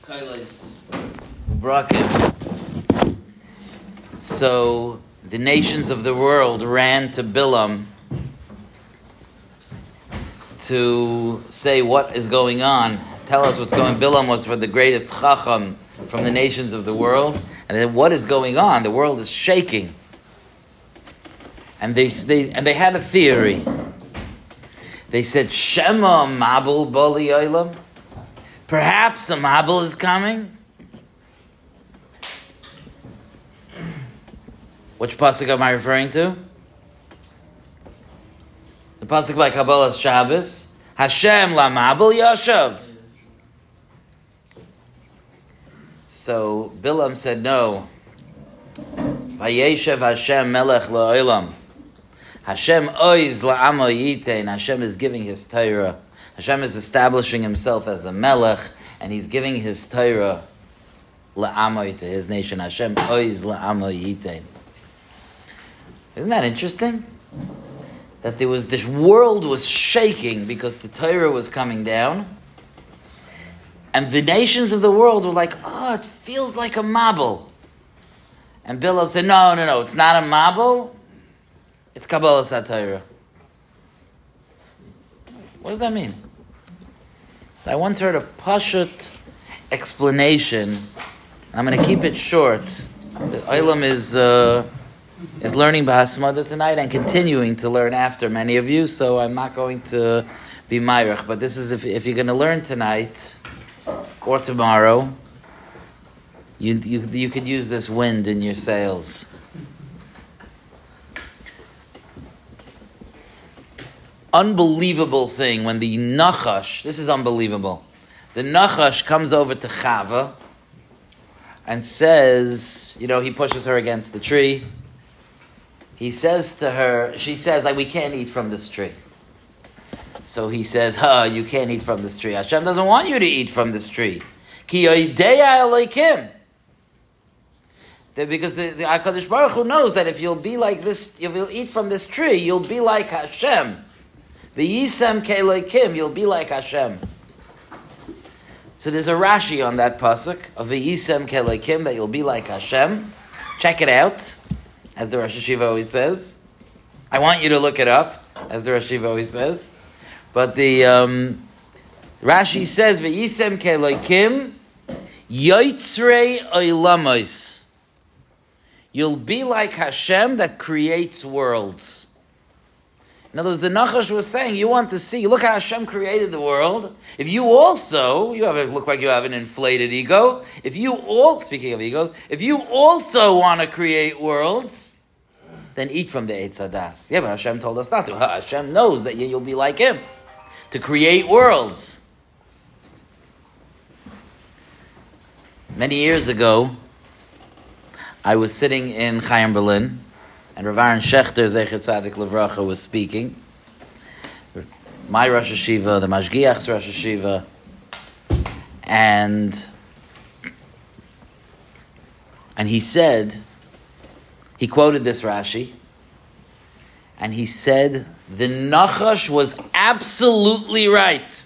So the nations of the world ran to Bilam to say what is going on. Tell us what's going on. Bilam was for the greatest chacham from the nations of the world. And then what is going on? The world is shaking. And they had a theory. They said, Shema Mabul Bali Olam. Perhaps a Mabul is coming. Which pasuk am I referring to? The pasuk by Kabbalah's Shabbos. Hashem la Mabul Yashav. So Bilam said no. Vayeshev Hashem melech la'olam. Hashem oiz la'amo yitein. Hashem is giving His Torah. Hashem is establishing Himself as a melech, and He's giving His Torah la'amo to His nation. Hashem oiz la'amo yitein. Isn't that interesting? That this world was shaking because the Torah was coming down, and the nations of the world were like, oh, it feels like a mabul. And Bilam said, no, it's not a mabul. It's Kabbalah Satira. What does that mean? So I once heard a pashut explanation, and I'm going to keep it short. The Olam is learning Bahasmada tonight and continuing to learn after many of you, so I'm not going to be Mayrach. But this is if you're going to learn tonight or tomorrow, you could use this wind in your sails. Unbelievable thing when the Nachash, this is unbelievable. The Nachash comes over to Chava and says, he pushes her against the tree. He says to her, she says, we can't eat from this tree. So he says, you can't eat from this tree. Hashem doesn't want you to eat from this tree. Ki yodeya Elokim. Because the HaKadosh Baruch Hu knows that if you'll be like this, if you'll eat from this tree, you'll be like Hashem. V'yisem ke'Elokim, you'll be like Hashem. So there's a Rashi on that pasuk of V'yisem ke'Elokim, that you'll be like Hashem. Check it out, as the Rosh Hashiva always says. I want you to look it up, as the Rosh Hashiva always says. But the Rashi says V'yisem ke'Elokim yotzrei oilamos. You'll be like Hashem that creates worlds. In other words, the Nachash was saying, you want to see, look how Hashem created the world. If you also, look like you have an inflated ego. Speaking of egos, if you also want to create worlds, then eat from the Eitz Hadas. Yeah, but Hashem told us not to. Hashem knows that you'll be like Him, to create worlds. Many years ago, I was sitting in Chaim Berlin, and Rav Aaron Shechter, Zecher Tzadik Levracha, was speaking. My Rosh Hashiva, the Mashgiach's Rosh Hashiva, and he quoted this Rashi, and he said, the Nachash was absolutely right.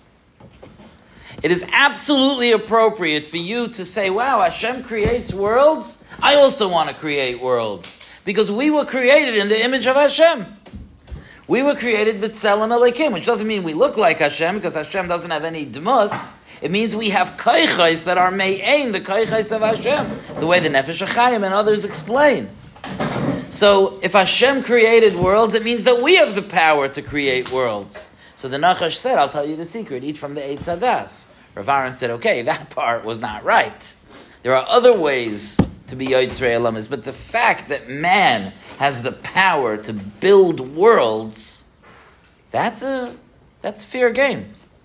It is absolutely appropriate for you to say, wow, Hashem creates worlds. I also want to create worlds. Because we were created in the image of Hashem. We were created b'tzelem Elokim, which doesn't mean we look like Hashem, because Hashem doesn't have any dmus. It means we have koichos that are me'ein, the koichos of Hashem. The way the Nefesh HaChaim and others explain. So, if Hashem created worlds, it means that we have the power to create worlds. So the Nachash said, I'll tell you the secret, eat from the Eitz Hadas. Rav Aaron said, okay, that part was not right. There are other ways to be Yotzrei Elamis, but the fact that man has the power to build worlds, that's fair game.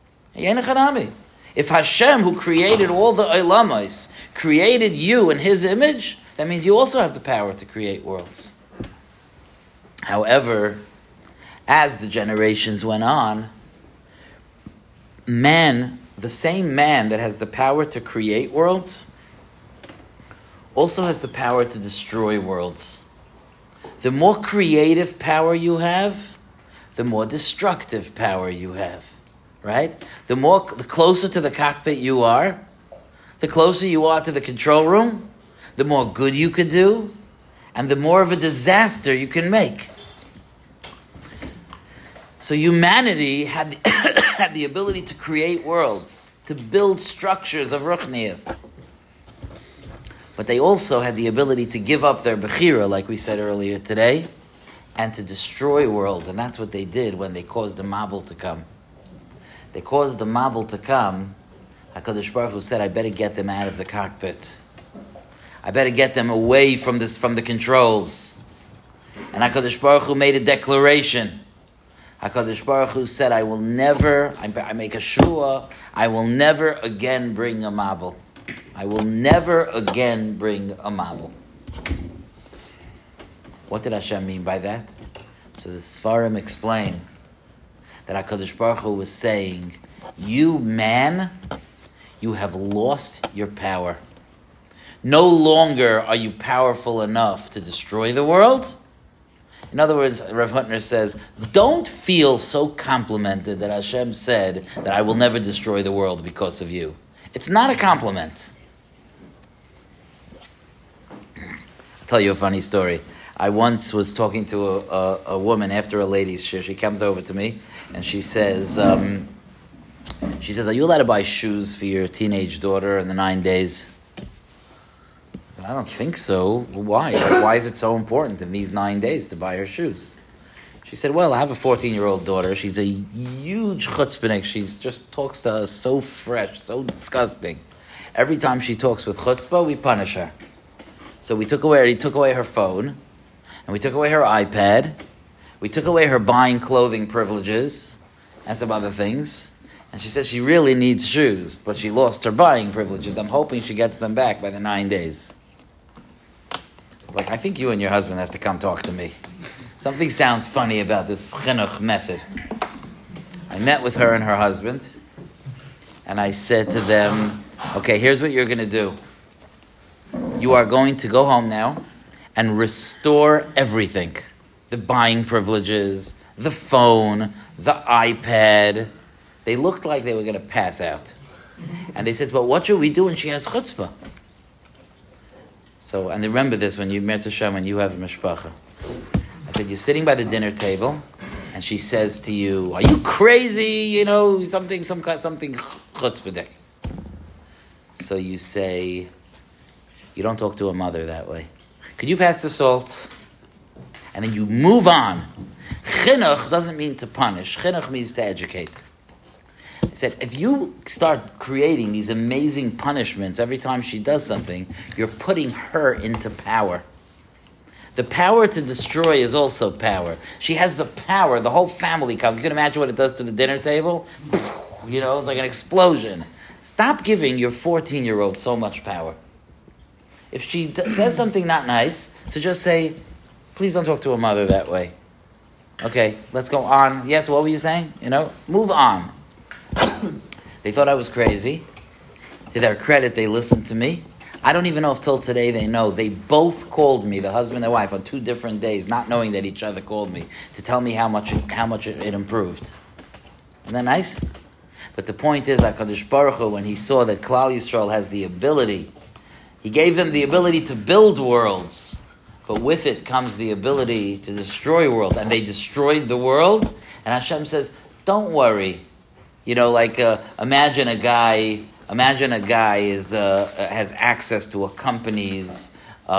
If Hashem, who created all the Olamos, created you in His image, that means you also have the power to create worlds. However, as the generations went on, man, the same man that has the power to create worlds, also has the power to destroy worlds. The more creative power you have, the more destructive power you have. Right? The closer to the cockpit you are, the closer you are to the control room, the more good you could do, and the more of a disaster you can make. So humanity had the ability to create worlds, to build structures of ruchnius. But they also had the ability to give up their bechira, like we said earlier today, and to destroy worlds. And that's what they did when they caused the Mabul to come. They caused the Mabul to come. HaKadosh Baruch Hu said, I better get them out of the cockpit. I better get them away from the controls. And HaKadosh Baruch Hu made a declaration. HaKadosh Baruch Hu said, I make a shua, I will never again bring a Mabul. I will never again bring a Mabul. What did Hashem mean by that? So the Sfarim explain that HaKadosh Baruch Hu was saying, you man, you have lost your power. No longer are you powerful enough to destroy the world. In other words, Rav Hutner says, don't feel so complimented that Hashem said that I will never destroy the world because of you. It's not a compliment. I'll tell you a funny story. I once was talking to a woman after a ladies' shir. She comes over to me and she says, are you allowed to buy shoes for your teenage daughter in the 9 days? I said, I don't think so. Why? Why is it so important in these 9 days to buy her shoes? She said, well, I have a 14-year-old daughter. She's a huge chutzpahnik. She just talks to us so fresh, so disgusting. Every time she talks with chutzpah, we punish her. So he took away her phone, and we took away her iPad. We took away her buying clothing privileges and some other things. And she said she really needs shoes, but she lost her buying privileges. I'm hoping she gets them back by the 9 days. It's like, I think you and your husband have to come talk to me. Something sounds funny about this chinuch method. I met with her and her husband, and I said to them, okay, here's what you're going to do. You are going to go home now and restore everything. The buying privileges, the phone, the iPad. They looked like they were going to pass out. And they said, but what should we do when she has chutzpah? So, and remember this when you Mirz Hashem, when you have a mishpacha. I said, you're sitting by the dinner table, and she says to you, are you crazy? Something chutzpah day. So you say, you don't talk to a mother that way. Could you pass the salt? And then you move on. Chinuch doesn't mean to punish. Chinuch means to educate. I said, if you start creating these amazing punishments every time she does something, you're putting her into power. The power to destroy is also power. She has the power. The whole family comes. You can imagine what it does to the dinner table? It's like an explosion. Stop giving your 14-year-old so much power. If she says something not nice, so just say, please don't talk to a mother that way. Okay, let's go on. Yes, what were you saying? Move on. They thought I was crazy. To their credit, they listened to me. I don't even know if till today they know. They both called me, the husband and wife, on 2 different days, not knowing that each other called me, to tell me how much it improved. Isn't that nice? But the point is, HaKadosh Baruch Hu, when he saw that Klal Yisrael has the ability, he gave them the ability to build worlds, but with it comes the ability to destroy worlds. And they destroyed the world, and Hashem says, don't worry. Imagine a guy has access to a company's,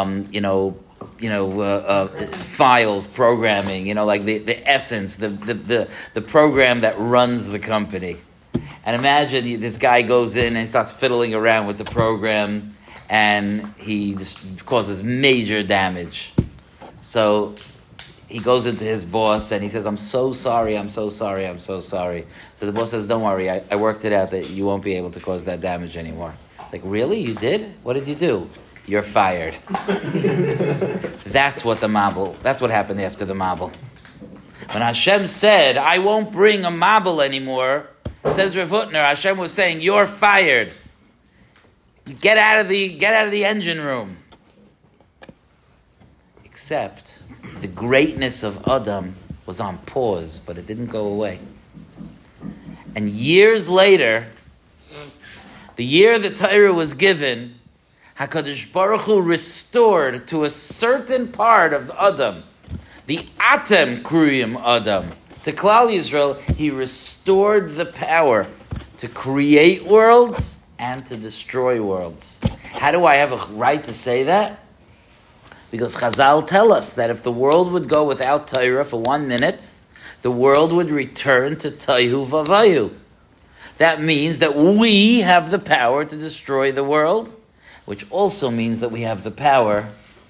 files, programming, like the essence, the program that runs the company. And imagine this guy goes in and starts fiddling around with the program, and he just causes major damage. So he goes into his boss and he says, I'm so sorry. So the boss says, don't worry, I worked it out that you won't be able to cause that damage anymore. It's like, really? You did? What did you do? You're fired. That's what happened after the Mabul. When Hashem said, I won't bring a Mabul anymore, says Rav Hutner, Hashem was saying, you're fired. Get out of the engine room. Except the greatness of Adam was on pause, but it didn't go away. And years later, The year the Torah was given, HaKadosh Baruch Hu restored to a certain part of Adam, the Atem Kriyim Adam, to Klal Yisrael, he restored the power to create worlds and to destroy worlds. How do I have a right to say that? Because Chazal tell us that if the world would go without Torah for 1 minute, the world would return to Tohu Vavayu. That means that we have the power to destroy the world, which also means that we have the power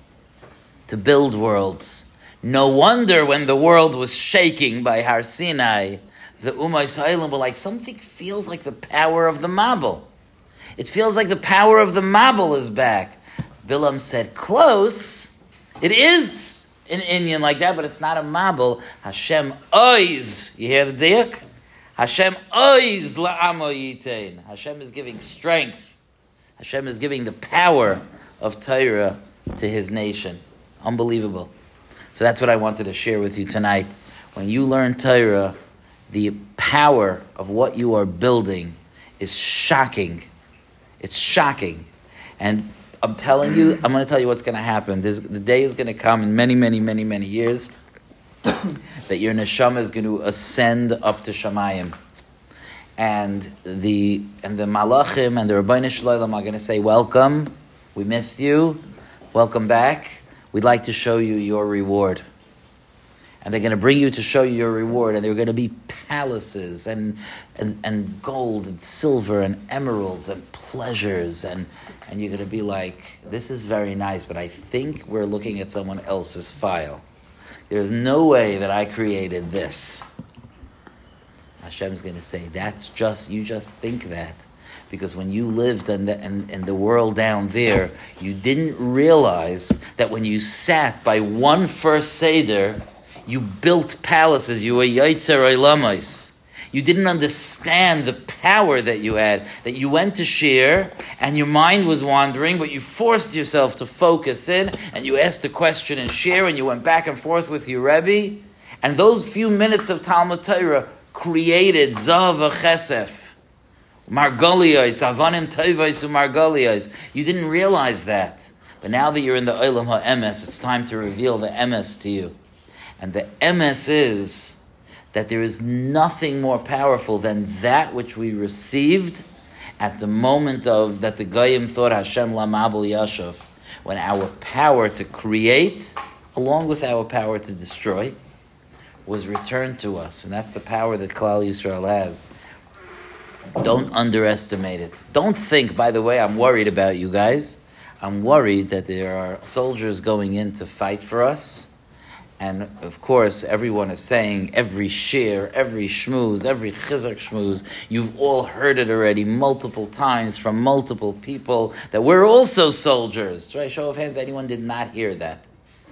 to build worlds. No wonder when the world was shaking by Har Sinai, the Ummah Yisraelim were like, something feels like the power of the Mabul. It feels like the power of the Mabul is back. Bilam said, close. It is an Inyan like that, but it's not a Mabul. Hashem oiz. You hear the diak? Hashem oiz la'amo yitein. Hashem is giving strength. Hashem is giving the power of Torah to his nation. Unbelievable. So that's what I wanted to share with you tonight. When you learn Torah, the power of what you are building is shocking. It's shocking. And I'm telling you, I'm going to tell you what's going to happen. The day is going to come in many, many, many, many years that your neshama is going to ascend up to Shamayim. And the Malachim and the Rabbeinu Shalom are going to say, welcome, we missed you, welcome back. We'd like to show you your reward. And they're going to bring you to show you your reward. And there are going to be palaces and gold and silver and emeralds and pleasures. And you're going to be like, this is very nice, but I think we're looking at someone else's file. There's no way that I created this. Hashem's going to say, you just think that. Because when you lived in the world down there, you didn't realize that when you sat by one first Seder, you built palaces, you were Yaitzer Olamos. You didn't understand the power that you had, that you went to shir, and your mind was wandering, but you forced yourself to focus in, and you asked a question in shir, and you went back and forth with your Rebbe, and those few minutes of Talmud Torah created Zav Chesef. Margolios, Avanim Toivos Margolios. You didn't realize that. But now that you're in the Olam HaEmes, it's time to reveal the Emes to you. And the Emes is that there is nothing more powerful than that which we received at the moment of that the Goyim thought Hashem Lamabul Yashav, when our power to create, along with our power to destroy, was returned to us. And that's the power that Klal Yisrael has. Don't underestimate it. Don't think, by the way, I'm worried about you guys. I'm worried that there are soldiers going in to fight for us. And of course, everyone is saying every shir, every shmooze, every chizak shmooze, you've all heard it already multiple times from multiple people that we're also soldiers. Try show of hands, anyone did not hear that.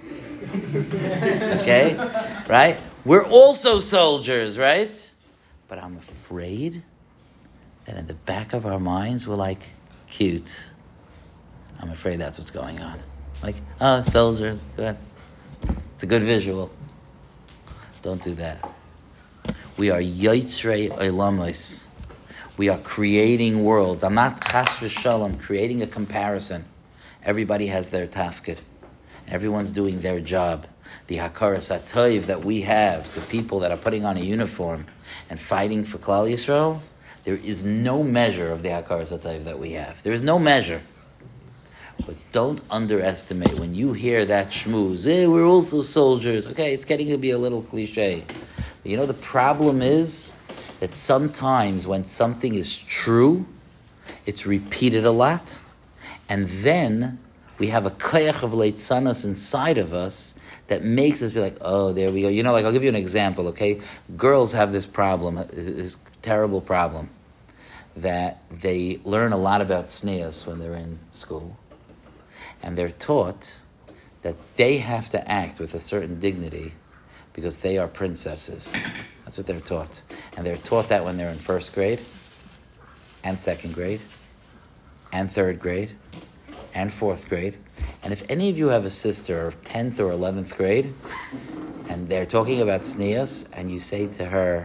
Okay? Right? We're also soldiers, right? But I'm afraid that in the back of our minds, we're like, cute. I'm afraid that's what's going on. Like, soldiers, go ahead. It's a good visual. Don't do that. We are Yotzrei Olamos. We are creating worlds. I'm not chas v'shalom, creating a comparison. Everybody has their tafkid. Everyone's doing their job. The hakaras hatoiv that we have to people that are putting on a uniform and fighting for Klal Yisrael, there is no measure of the hakaras hatoiv that we have. There is no measure. But don't underestimate when you hear that shmooze. We're also soldiers. Okay, it's getting to be a little cliche. But you know, the problem is that sometimes when something is true, it's repeated a lot, and then we have a koyach of leitzanos inside of us that makes us be like, oh, there we go. You know, like I'll give you an example, okay? Girls have this problem, this terrible problem, that they learn a lot about tznius when they're in school. And they're taught that they have to act with a certain dignity because they are princesses. That's what they're taught. And they're taught that when they're in first grade and second grade and third grade and fourth grade. And if any of you have a sister of 10th or 11th grade and they're talking about tznius and you say to her,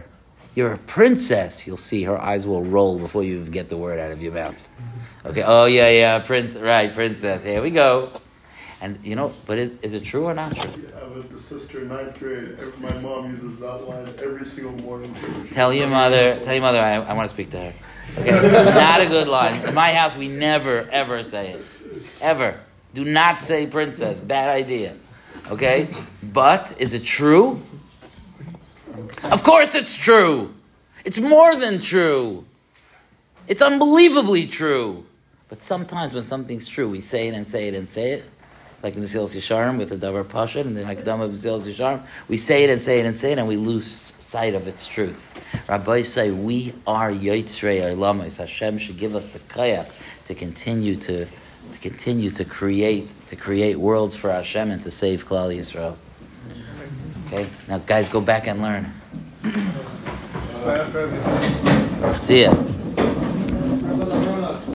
You're a princess. You'll see her eyes will roll before you even get the word out of your mouth. Okay, oh yeah, princess. Here we go. And but is it true or not true? Yeah, but the sister in 9th grade, my mom uses that line every single morning. Tell your mother, I want to speak to her. Okay, not a good line. In my house, we never, ever say it. Ever. Do not say princess. Bad idea. Okay? But, is it true? Of course it's true. It's more than true. It's unbelievably true. But sometimes when something's true, we say it and say it and say it. It's like the Mesilas Yesharim with the Davar Pasha and the Hakdama of Mesilas Yesharim. We say it and say it and say it, and we lose sight of its truth. Rabbis say we are Yotzrei Olamis. Hashem should give us the kayak to continue to create worlds for Hashem and to save Klal Yisrael. Okay, now guys, go back and learn. See ya.